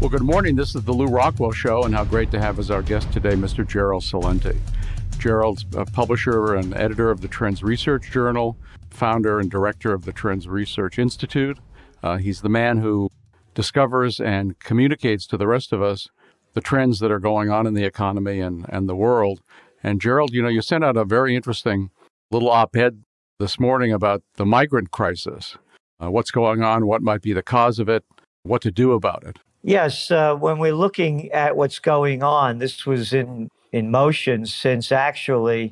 Well, good morning. This is the Lou Rockwell Show, and how great to have as our guest today Mr. Gerald Celente. Gerald's a publisher and editor of the Trends Research Journal, founder and director of the Trends Research Institute. He's the man who discovers and communicates to the rest of us the trends that are going on in the economy and the world. And Gerald, you sent out a very interesting little op-ed this morning about the migrant crisis. What's going on, what might be the cause of it, what to do about it. Yes, when we're looking at what's going on, this was in motion since actually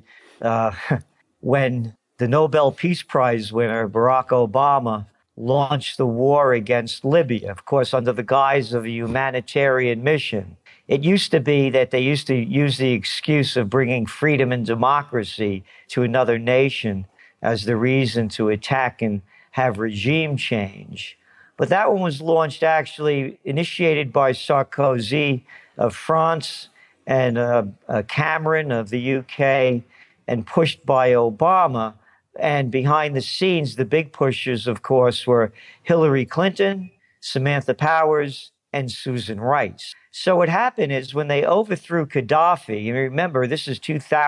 when the Nobel Peace Prize winner, Barack Obama, launched the war against Libya, of course, under the guise of a humanitarian mission. It used to be that they used to use the excuse of bringing freedom and democracy to another nation as the reason to attack and have regime change. But that one was launched, actually initiated by Sarkozy of France and Cameron of the UK, and pushed by Obama. And behind the scenes, the big pushers, of course, were Hillary Clinton, Samantha Powers, and Susan Rice. So what happened is when they overthrew Gaddafi, and remember, this is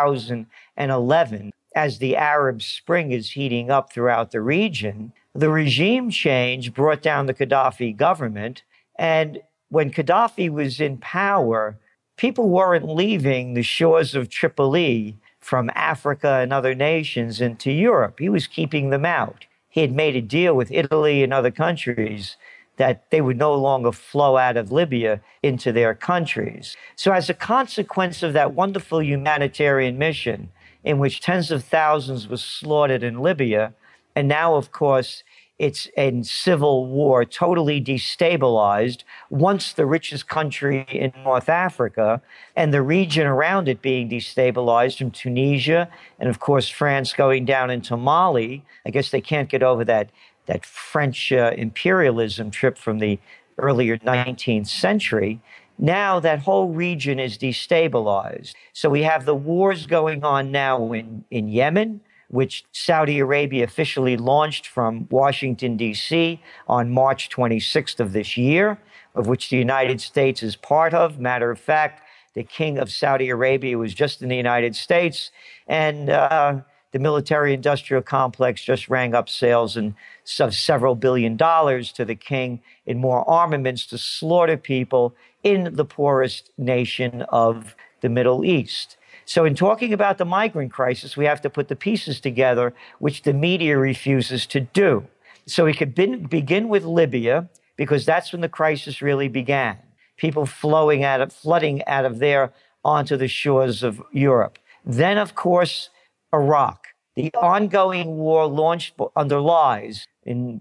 2011, as the Arab Spring is heating up throughout the region, the regime change brought down the Gaddafi government. And when Gaddafi was in power, people weren't leaving the shores of Tripoli from Africa and other nations into Europe. He was keeping them out. He had made a deal with Italy and other countries that they would no longer flow out of Libya into their countries. So as a consequence of that wonderful humanitarian mission, in which tens of thousands were slaughtered in Libya, and now, of course, it's in civil war, totally destabilized, once the richest country in North Africa, and the region around it being destabilized from Tunisia, and of course, France going down into Mali. I guess they can't get over that French imperialism trip from the earlier 19th century. Now that whole region is destabilized. So we have the wars going on now in Yemen, which Saudi Arabia officially launched from Washington, D.C. on March 26th of this year, of which the United States is part of. Matter of fact, the king of Saudi Arabia was just in the United States, and the military-industrial complex just rang up sales of several $1 billion to the king in more armaments to slaughter people in the poorest nation of the Middle East. So in talking about the migrant crisis, we have to put the pieces together, which the media refuses to do. So we could begin with Libya, because that's when the crisis really began. People flooding out of there onto the shores of Europe. Then, of course, Iraq. The ongoing war launched under lies in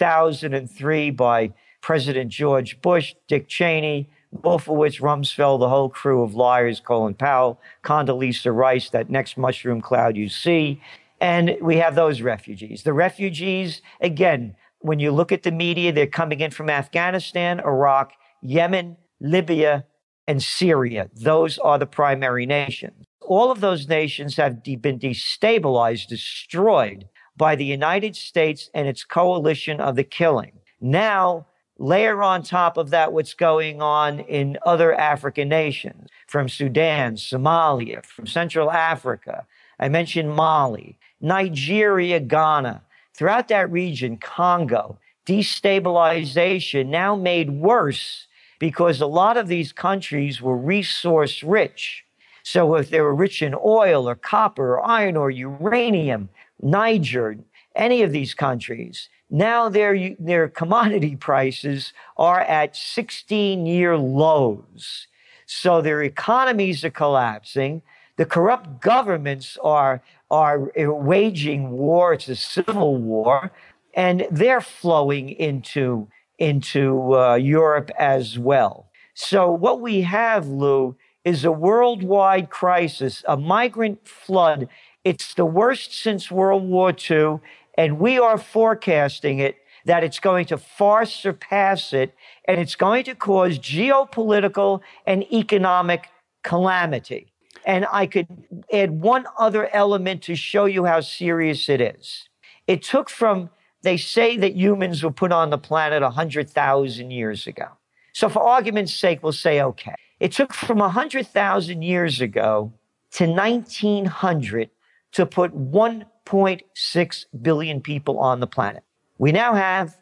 2003 by President George Bush, Dick Cheney, Wolfowitz, Rumsfeld, the whole crew of liars, Colin Powell, Condoleezza Rice, that next mushroom cloud you see. And we have those refugees. The refugees, again, when you look at the media, they're coming in from Afghanistan, Iraq, Yemen, Libya, and Syria. Those are the primary nations. All of those nations have been destabilized, destroyed by the United States and its coalition of the killing. Now, layer on top of that what's going on in other African nations, from Sudan, Somalia, from Central Africa. I mentioned Mali, Nigeria, Ghana. Throughout that region, Congo, destabilization now made worse because a lot of these countries were resource rich. So if they were rich in oil or copper or iron or uranium, Niger, any of these countries, now their commodity prices are at 16-year lows. So their economies are collapsing. The corrupt governments are waging war. It's a civil war. And they're flowing into Europe as well. So what we have, Lou, is a worldwide crisis, a migrant flood. It's the worst since World War II. And we are forecasting that it's going to far surpass it, and it's going to cause geopolitical and economic calamity. And I could add one other element to show you how serious it is. It took they say that humans were put on the planet 100,000 years ago. So for argument's sake, we'll say, okay, it took from 100,000 years ago to 1900 to put 1.6 billion people on the planet. We now have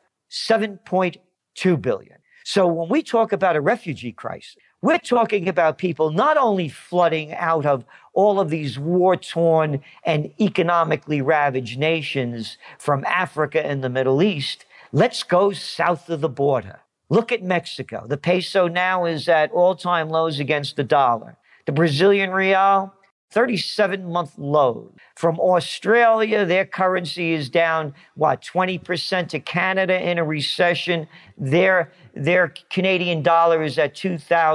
7.2 billion. So when we talk about a refugee crisis, we're talking about people not only flooding out of all of these war-torn and economically ravaged nations from Africa and the Middle East. Let's go south of the border. Look at Mexico. The peso now is at all-time lows against the dollar. The Brazilian real, 37-month low. From Australia, their currency is down, 20% to Canada in a recession. Their Canadian dollar is at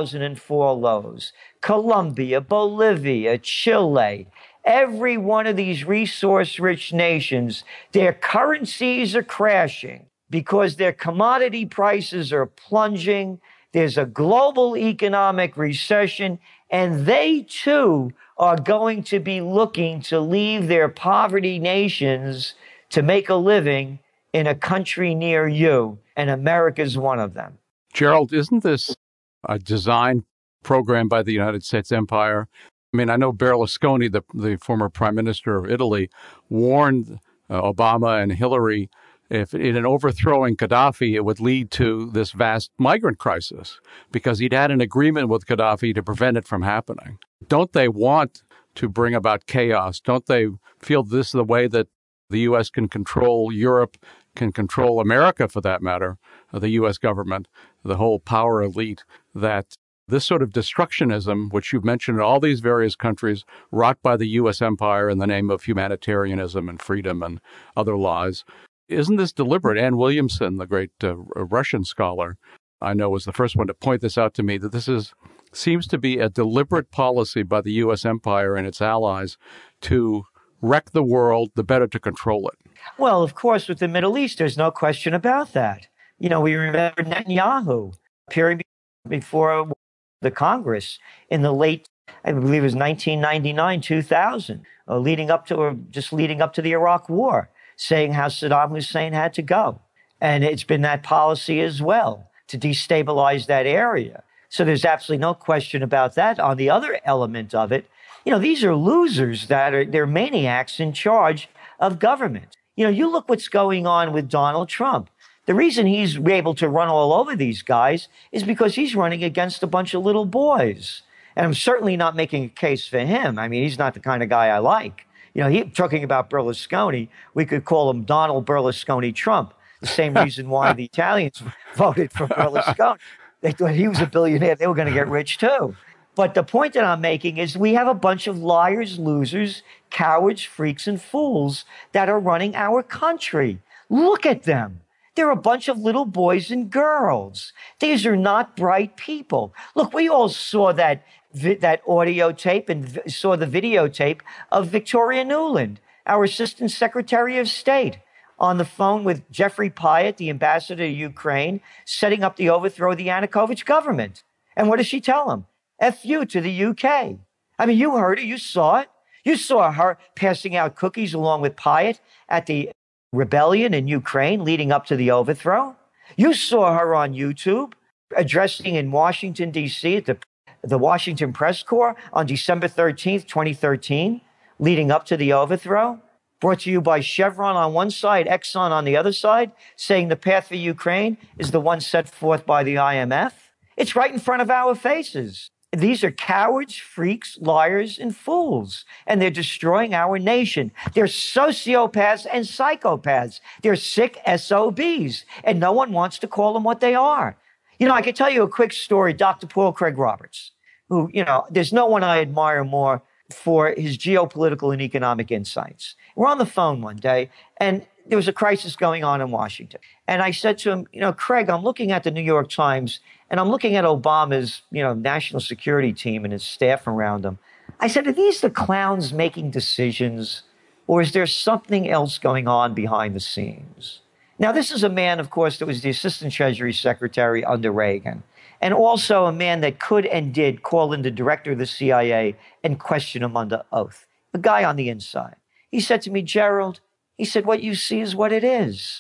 2004 lows. Colombia, Bolivia, Chile, every one of these resource-rich nations, their currencies are crashing because their commodity prices are plunging. There's a global economic recession, and they too are going to be looking to leave their poverty nations to make a living in a country near you, and America's one of them. Gerald, isn't this a design program by the United States empire? I mean, I know Berlusconi, the former prime minister of Italy, warned Obama and Hillary if in an overthrowing Gaddafi, it would lead to this vast migrant crisis because he'd had an agreement with Gaddafi to prevent it from happening. Don't they want to bring about chaos? Don't they feel this is the way that the U.S. can control Europe, can control America for that matter, the U.S. government, the whole power elite, that this sort of destructionism, which you've mentioned in all these various countries, wrought by the U.S. empire in the name of humanitarianism and freedom and other laws, isn't this deliberate? Ann Williamson, the great Russian scholar, I know was the first one to point this out to me, that this seems to be a deliberate policy by the U.S. empire and its allies to wreck the world, the better to control it. Well, of course, with the Middle East, there's no question about that. You know, we remember Netanyahu appearing before the Congress in the late, I believe it was 1999, 2000, leading up to the Iraq War, saying how Saddam Hussein had to go. And it's been that policy as well to destabilize that area. So there's absolutely no question about that. On the other element of it, you know, these are losers they're maniacs in charge of government. You know, you look what's going on with Donald Trump. The reason he's able to run all over these guys is because he's running against a bunch of little boys. And I'm certainly not making a case for him. I mean, he's not the kind of guy I like. You know, talking about Berlusconi, we could call him Donald Berlusconi Trump. The same reason why the Italians voted for Berlusconi. They thought he was a billionaire. They were going to get rich too. But the point that I'm making is we have a bunch of liars, losers, cowards, freaks, and fools that are running our country. Look at them. They're a bunch of little boys and girls. These are not bright people. Look, we all saw that audio tape and saw the videotape of Victoria Nuland, our Assistant Secretary of State, on the phone with Jeffrey Pyatt, the ambassador to Ukraine, setting up the overthrow of the Yanukovych government. And what does she tell him? F you to the UK. I mean, you heard it. You saw it. You saw her passing out cookies along with Pyatt at the rebellion in Ukraine leading up to the overthrow. You saw her on YouTube addressing in Washington, D.C. at the Washington Press Corps on December 13th, 2013, leading up to the overthrow. Brought to you by Chevron on one side, Exxon on the other side, saying the path for Ukraine is the one set forth by the IMF. It's right in front of our faces. These are cowards, freaks, liars, and fools, and they're destroying our nation. They're sociopaths and psychopaths. They're sick SOBs, and no one wants to call them what they are. You know, I can tell you a quick story. Dr. Paul Craig Roberts, who, you know, there's no one I admire more for his geopolitical and economic insights. We're on the phone one day, and there was a crisis going on in Washington. And I said to him, you know, Craig, I'm looking at the New York Times, and I'm looking at Obama's, you know, national security team and his staff around him. I said, are these the clowns making decisions, or is there something else going on behind the scenes? Now, this is a man, of course, that was the Assistant Treasury Secretary under Reagan, and also a man that could and did call in the director of the CIA and question him under oath, a guy on the inside. He said to me, Gerald, he said, what you see is what it is.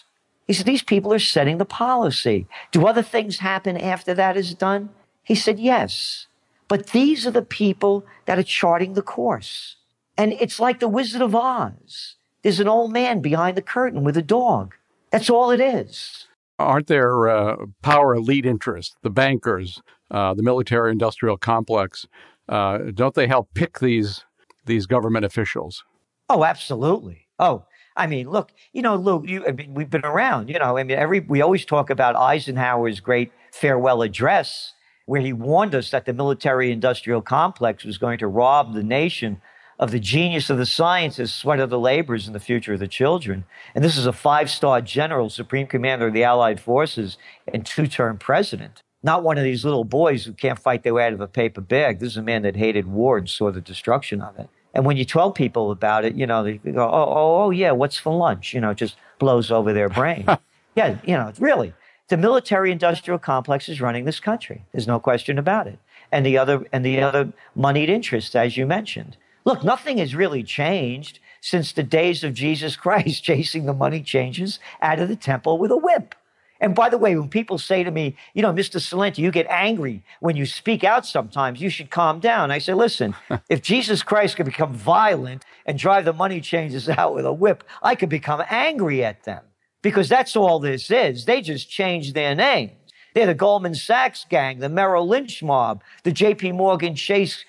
He said, these people are setting the policy. Do other things happen after that is done? He said, yes. But these are the people that are charting the course. And it's like the Wizard of Oz. There's an old man behind the curtain with a dog. That's all it is. Aren't there power elite interests, the bankers, the military-industrial complex? Don't they help pick these government officials? Oh, absolutely. Oh, I mean, look, Lou, we've been around, we always talk about Eisenhower's great farewell address, where he warned us that the military-industrial complex was going to rob the nation of the genius of the scientists, sweat of the laborers, and the future of the children. And this is a 5-star general, supreme commander of the Allied forces, and 2-term president. Not one of these little boys who can't fight their way out of a paper bag. This is a man that hated war and saw the destruction of it. And when you tell people about it, they go, oh, yeah, what's for lunch? It just blows over their brain. Yeah, really. The military-industrial complex is running this country. There's no question about it. And the other moneyed interests, as you mentioned. Look, nothing has really changed since the days of Jesus Christ chasing the money changers out of the temple with a whip. And by the way, when people say to me, Mr. Celente, you get angry when you speak out sometimes, you should calm down. I say, listen, if Jesus Christ could become violent and drive the money changers out with a whip, I could become angry at them. Because that's all this is. They just changed their names. They're the Goldman Sachs gang, the Merrill Lynch mob, the JP Morgan Chase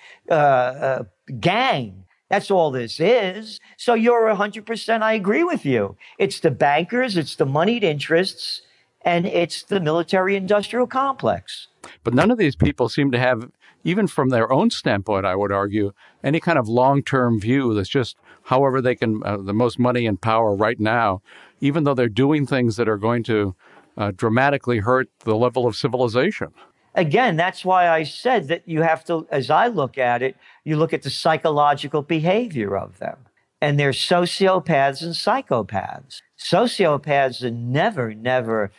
gang. That's all this is. So you're 100%, I agree with you. It's the bankers, it's the moneyed interests, and it's the military-industrial complex. But none of these people seem to have, even from their own standpoint, I would argue, any kind of long-term view that's just however they can, the most money and power right now, even though they're doing things that are going to dramatically hurt the level of civilization. Again, that's why I said that you have to, as I look at it, you look at the psychological behavior of them. And they're sociopaths and psychopaths. Sociopaths are never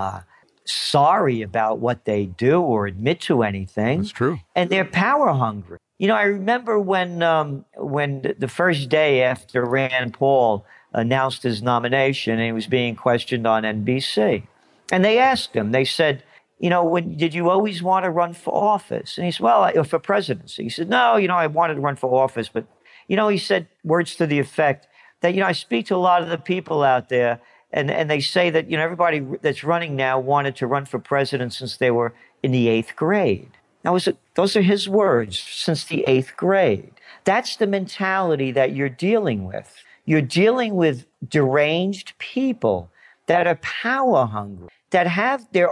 sorry about what they do or admit to anything. That's true. And they're power hungry. I remember when the first day after Rand Paul announced his nomination and he was being questioned on NBC. And they asked him, they said, did you always want to run for office? And he said, well, for presidency. He said, no, I wanted to run for office, but he said words to the effect that, I speak to a lot of the people out there and they say that, everybody that's running now wanted to run for president since they were in the 8th grade. Now, those are his words, since the 8th grade. That's the mentality that you're dealing with. You're dealing with deranged people that are power hungry, that have they're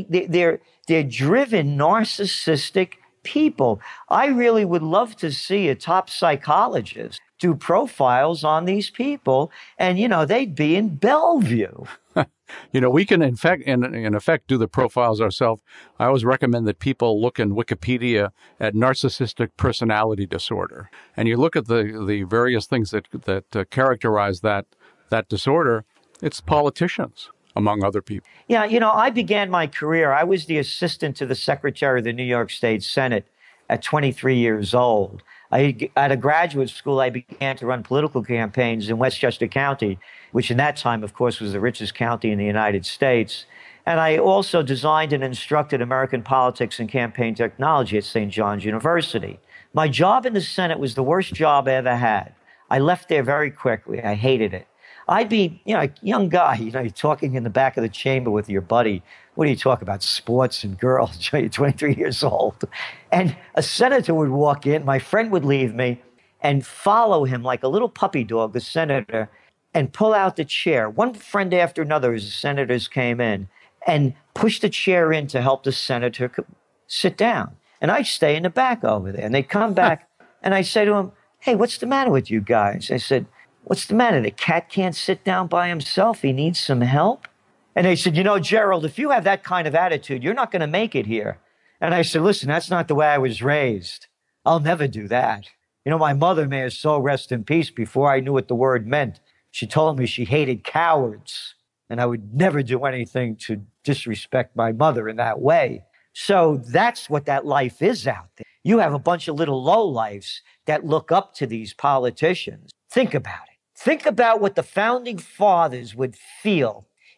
driven narcissistic people. I really would love to see a top psychologist do profiles on these people, and they'd be in Bellevue. We can in effect do the profiles ourselves. I always recommend that people look in Wikipedia at narcissistic personality disorder, and you look at the various things that characterize that disorder. It's politicians, among other people. Yeah, I began my career. I was the assistant to the Secretary of the New York State Senate at 23 years old. At a graduate school, I began to run political campaigns in Westchester County, which in that time, of course, was the richest county in the United States. And I also designed and instructed American politics and campaign technology at St. John's University. My job in the Senate was the worst job I ever had. I left there very quickly. I hated it. I'd be, a young guy, you're talking in the back of the chamber with your buddy. What do you talk about? Sports and girls. You're 23 years old. And a senator would walk in, my friend would leave me and follow him like a little puppy dog, the senator, and pull out the chair. One friend after another as the senators came in and push the chair in to help the senator sit down. And I'd stay in the back over there. And they'd come back and I say to him, hey, what's the matter with you guys? I said, what's the matter? The cat can't sit down by himself. He needs some help. And they said, Gerald, if you have that kind of attitude, you're not going to make it here. And I said, listen, that's not the way I was raised. I'll never do that. My mother, may her soul rest in peace, before I knew what the word meant, she told me she hated cowards. And I would never do anything to disrespect my mother in that way. So that's what that life is out there. You have a bunch of little lowlifes that look up to these politicians. Think about it. Think about what the founding fathers would feel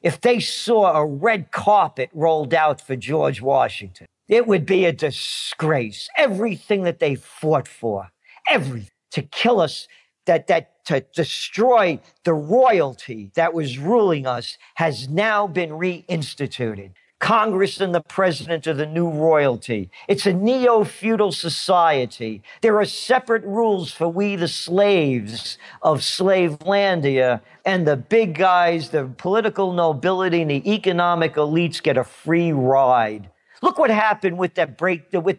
if they saw a red carpet rolled out for George Washington. It would be a disgrace. Everything that they fought for, everything to kill us, to destroy the royalty that was ruling us has now been reinstituted. Congress and the president are the new royalty. It's a neo-feudal society. There are separate rules for we, the slaves of Slavelandia, and the big guys, the political nobility and the economic elites get a free ride. Look what happened with that with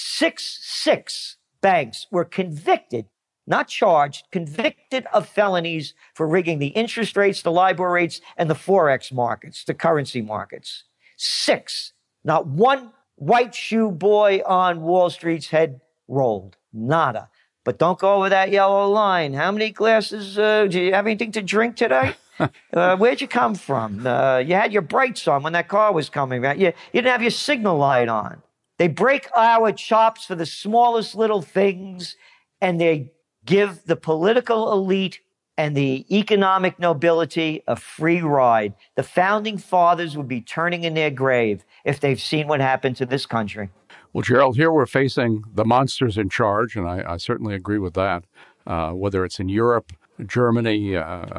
six banks were convicted, not charged, convicted of felonies for rigging the interest rates, the LIBOR rates, and the Forex markets, the currency markets. 6. Not one white shoe boy on Wall Street's head rolled. Nada. But don't go over that yellow line. How many glasses, do you have anything to drink today? Where'd you come from? You had your brights on when that car was coming, right? You didn't have your signal light on. They break our chops for the smallest little things, and they give the political elite and the economic nobility a free ride. The founding fathers would be turning in their grave if they've seen what happened to this country. Well, Gerald, here we're facing the monsters in charge, and I certainly agree with that. Whether it's in Europe, Germany,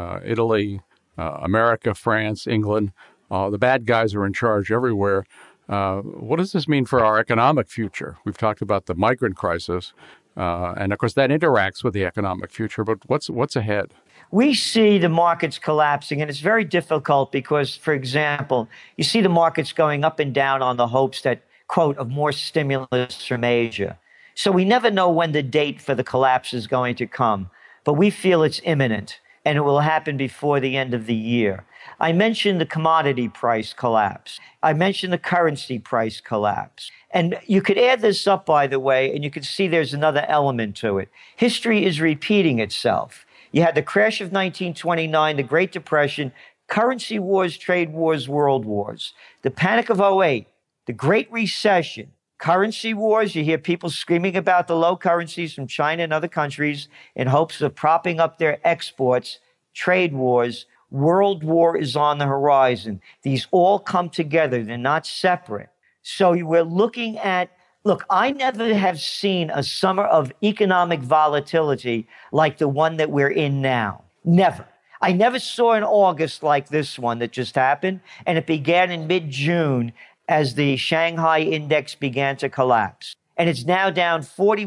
Italy, America, France, England, the bad guys are in charge everywhere. What does this mean for our economic future? We've talked about the migrant crisis, and of course that interacts with the economic future, but what's ahead? We see the markets collapsing, and it's very difficult because, for example, you see the markets going up and down on the hopes that, quote, of more stimulus from Asia. So we never know when the date for the collapse is going to come, but we feel it's imminent, and it will happen before the end of the year. I mentioned the commodity price collapse. I mentioned the currency price collapse. And you could add this up, by the way, and you can see there's another element to it. History is repeating itself. You had the crash of 1929, the Great Depression, currency wars, trade wars, world wars, the Panic of '08, the Great Recession, currency wars. You hear people screaming about the low currencies from China and other countries in hopes of propping up their exports, trade wars. World war is on the horizon. These all come together. They're not separate. So we're looking at, look, I never have seen a summer of economic volatility like the one that we're in now. Never. I never saw an August like this one that just happened, and it began in mid-June as the Shanghai index began to collapse. And it's now down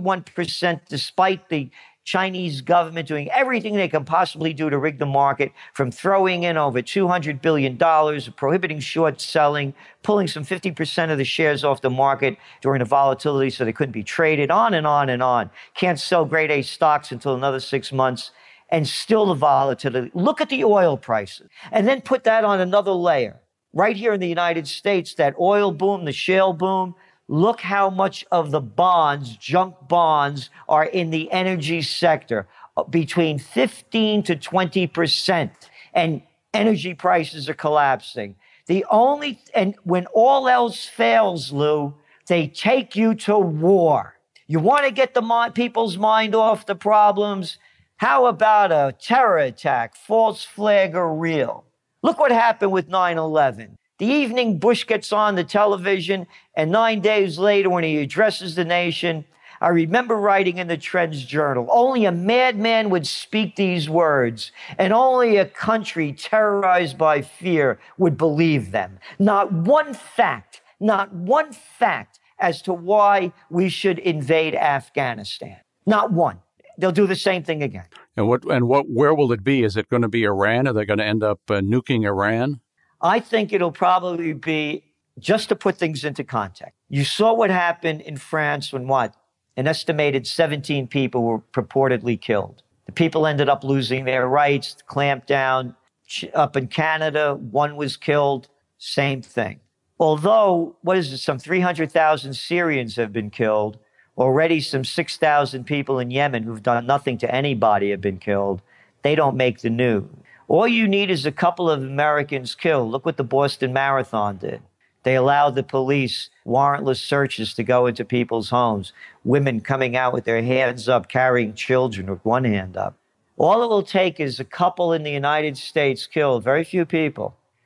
41% despite the Chinese government doing everything they can possibly do to rig the market, from throwing in over $200 billion, prohibiting short selling, pulling some 50% of the shares off the market during the volatility so they couldn't be traded, on and on and on. Can't sell grade A stocks until another 6 months, and still the volatility. Look at the oil prices, and then put that on another layer. Right here in the United States, that oil boom, the shale boom, look how much of the bonds, junk bonds, are in the energy sector, between 15 to 20%. And energy prices are collapsing. And when all else fails, Lou, they take you to war. You want to get the people's mind off the problems? How about a terror attack, false flag or real? Look what happened with 9/11. The evening Bush gets on the television, and 9 days later when he addresses the nation, I remember writing in the Trends Journal, only a madman would speak these words, and only a country terrorized by fear would believe them. Not one fact as to why we should invade Afghanistan. Not one. They'll do the same thing again. And where will it be? Is it going to be Iran? Are they going to end up nuking Iran? I think it'll probably be, just to put things into context. You saw what happened in France when an estimated 17 people were purportedly killed. The people ended up losing their rights, clamped down. Up in Canada, 1 was killed, same thing. Although, some 300,000 Syrians have been killed. Already some 6,000 people in Yemen who've done nothing to anybody have been killed. They don't make the news. All you need is a couple of Americans killed. Look what the Boston Marathon did. They allowed the police warrantless searches to go into people's homes. Women coming out with their hands up, carrying children with one hand up. All it will take is a couple in the United States killed, very few people,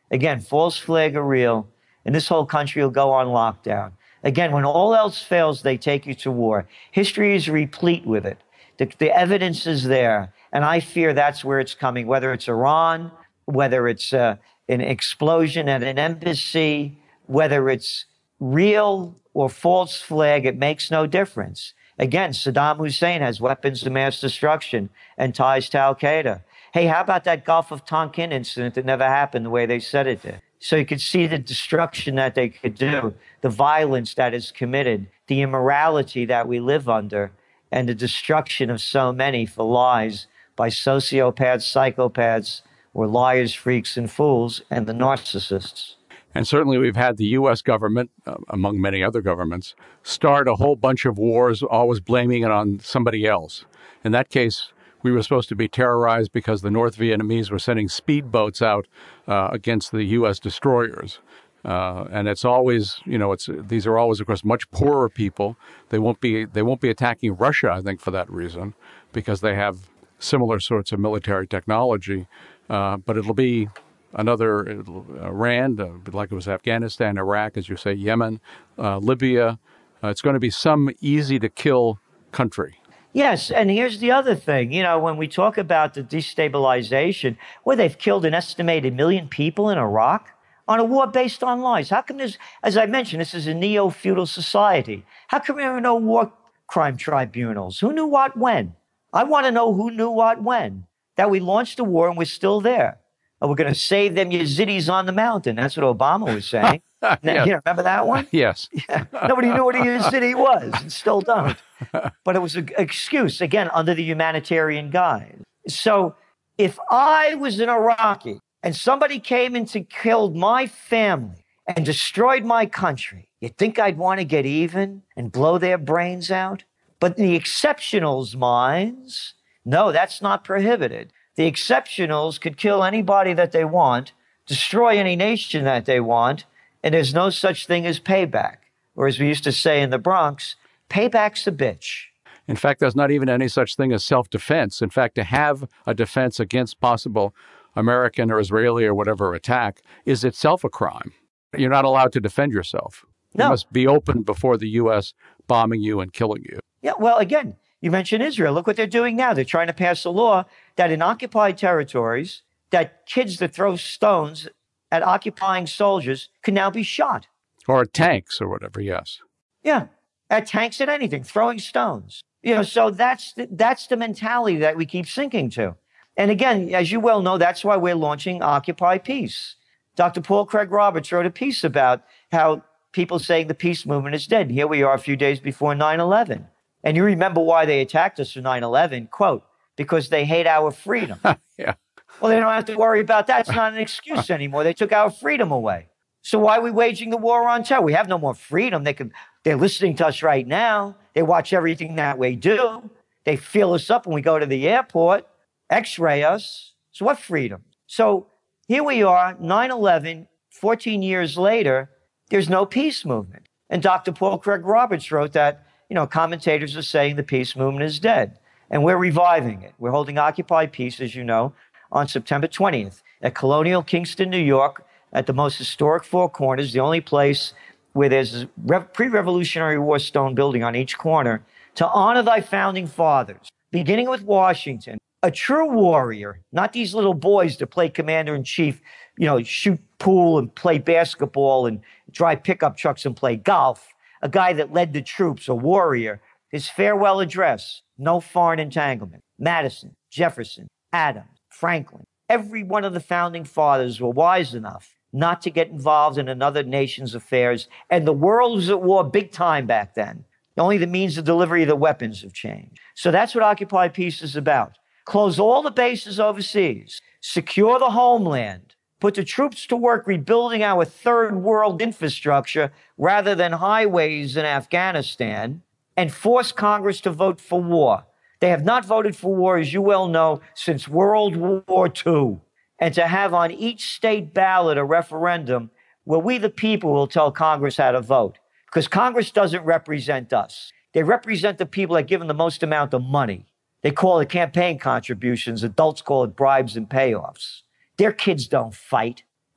Again, false flag are real, and this whole country will go on lockdown. Again, when all else fails, they take you to war. History is replete with it. The evidence is there, and I fear that's where it's coming, whether it's Iran, whether it's an explosion at an embassy, whether it's real or false flag, it makes no difference. Again, Saddam Hussein has weapons of mass destruction and ties to Al-Qaeda. Hey, how about that Gulf of Tonkin incident that never happened the way they said it did? So you could see the destruction that they could do, the violence that is committed, the immorality that we live under, and the destruction of so many for lies by sociopaths, psychopaths, or liars, freaks, and fools, and the narcissists. And certainly we've had the U.S. government, among many other governments, start a whole bunch of wars, always blaming it on somebody else. In that case, we were supposed to be terrorized because the North Vietnamese were sending speedboats out against the U.S. destroyers. And it's always, these are always, of course, much poorer people. They won't be attacking Russia, I think, for that reason, because they have similar sorts of military technology. But it'll be another Iran, like it was Afghanistan, Iraq, as you say, Yemen, Libya. It's going to be some easy-to-kill country. Yes, and here's the other thing. When we talk about the destabilization, they've killed an estimated 1 million people in Iraq on a war based on lies. How come as I mentioned, this is a neo-feudal society. How come there are no war crime tribunals? Who knew what when? I want to know who knew what when. That we launched a war and we're still there. And we're going to save them Yazidis on the mountain. That's what Obama was saying. Yes. You remember that one? Yes. Yeah. Nobody knew what a Yazidi was and still don't. But it was an excuse, again, under the humanitarian guise. So if I was an Iraqi and somebody came and killed my family and destroyed my country, you think I'd want to get even and blow their brains out? But in the exceptionals' minds, no, that's not prohibited. The exceptionals could kill anybody that they want, destroy any nation that they want, and there's no such thing as payback. Or as we used to say in the Bronx, payback's a bitch. In fact, there's not even any such thing as self-defense. In fact, to have a defense against possible American or Israeli or whatever attack is itself a crime. You're not allowed to defend yourself. No. You must be open before the U.S. bombing you and killing you. Yeah, well, again, you mentioned Israel. Look what they're doing now. They're trying to pass a law that in occupied territories, that kids that throw stones at occupying soldiers can now be shot. Or at tanks or whatever, yes. Yeah, at tanks, at anything, throwing stones. So that's the mentality that we keep sinking to. And again, as you well know, that's why we're launching Occupy Peace. Dr. Paul Craig Roberts wrote a piece about how people saying the peace movement is dead. Here we are a few days before 9/11. And you remember why they attacked us for 9/11, quote, because they hate our freedom. Yeah. Well, they don't have to worry about that. It's not an excuse anymore. They took our freedom away. So why are we waging the war on terror? We have no more freedom. They're listening to us right now. They watch everything that we do. They fill us up when we go to the airport, x-ray us. So what freedom? So here we are, 9/11, 14 years later, there's no peace movement. And Dr. Paul Craig Roberts wrote that, commentators are saying the peace movement is dead. And we're reviving it. We're holding Occupy Peace, as you know, on September 20th at Colonial Kingston, New York, at the most historic Four Corners, the only place where there's a pre-Revolutionary War stone building on each corner, to honor thy founding fathers, beginning with Washington, a true warrior, not these little boys that play commander-in-chief, shoot pool and play basketball and drive pickup trucks and play golf, a guy that led the troops, a warrior. His farewell address, no foreign entanglement. Madison, Jefferson, Adams, Franklin, every one of the founding fathers were wise enough not to get involved in another nation's affairs. And the world was at war big time back then. Only the means of delivery of the weapons have changed. So that's what Occupy Peace is about. Close all the bases overseas. Secure the homeland. Put the troops to work rebuilding our third world infrastructure rather than highways in Afghanistan. And force Congress to vote for war. They have not voted for war, as you well know, since World War II. And to have on each state ballot a referendum where we, the people, will tell Congress how to vote. Because Congress doesn't represent us. They represent the people that give them the most amount of money. They call it campaign contributions. Adults call it bribes and payoffs. Their kids don't fight.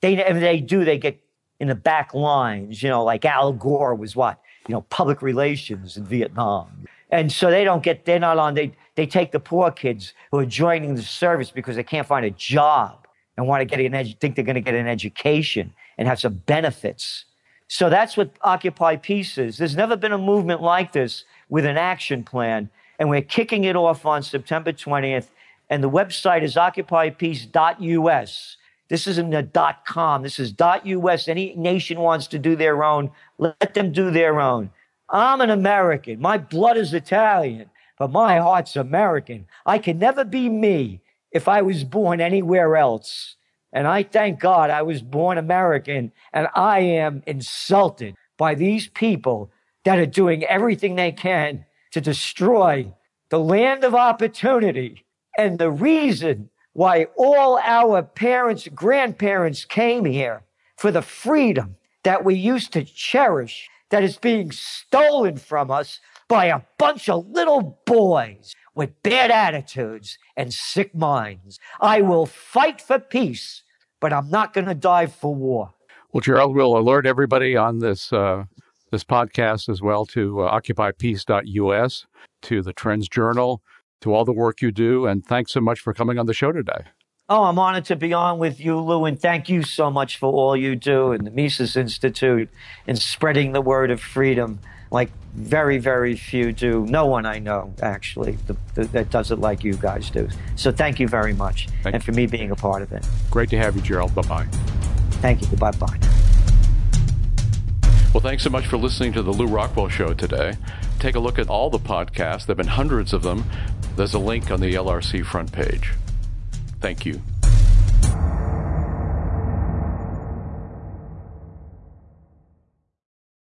They get in the back lines, like Al Gore was public relations in Vietnam. And so they're not on, they take the poor kids who are joining the service because they can't find a job and want to think they're going to get an education and have some benefits. So that's what Occupy Peace is. There's never been a movement like this with an action plan. And we're kicking it off on September 20th. And the website is occupypeace.us. This isn't a .com. This is .us. Any nation wants to do their own, let them do their own. I'm an American. My blood is Italian, but my heart's American. I can never be me if I was born anywhere else. And I thank God I was born American, and I am insulted by these people that are doing everything they can to destroy the land of opportunity. And the reason why all our parents, grandparents came here for the freedom that we used to cherish, that is being stolen from us by a bunch of little boys with bad attitudes and sick minds. I will fight for peace, but I'm not going to die for war. Well, Gerald, we'll alert everybody on this podcast as well to occupypeace.us, to the Trends Journal, to all the work you do. And thanks so much for coming on the show today. Oh, I'm honored to be on with you, Lou, and thank you so much for all you do and the Mises Institute in spreading the word of freedom like very, very few do. No one I know, actually, that does it like you guys do. So thank you very much, and for me being a part of it. Great to have you, Gerald. Bye-bye. Thank you. Bye-bye. Well, thanks so much for listening to the Lou Rockwell Show today. Take a look at all the podcasts. There have been hundreds of them. There's a link on the LRC front page. Thank you.